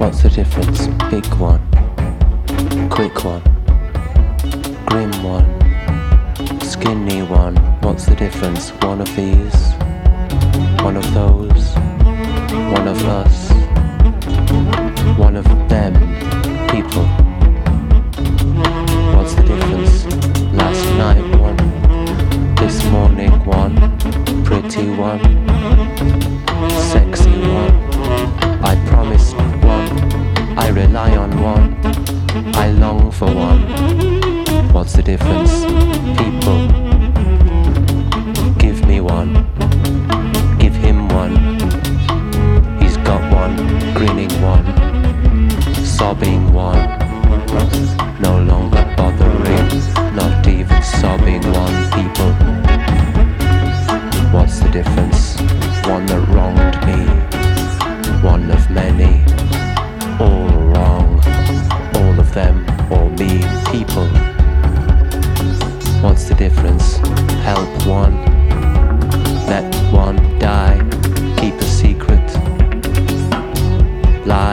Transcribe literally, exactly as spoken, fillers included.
What's the difference? Big one, quick one, grim one, skinny one. What's the difference? One of these, one of those, one of us, one of them, people. What's the difference? Last night one, this morning one, pretty one, sexy one. I promised one, I rely on one, I long for one. What's the difference? People. Give me one, give him one. He's got one, grinning one, sobbing one. No longer bothering, not even sobbing one. People. What's the difference? One that wronged me, one of many, all wrong, all of them or me, people. What's the difference? Help one, let one die, keep a secret, lie.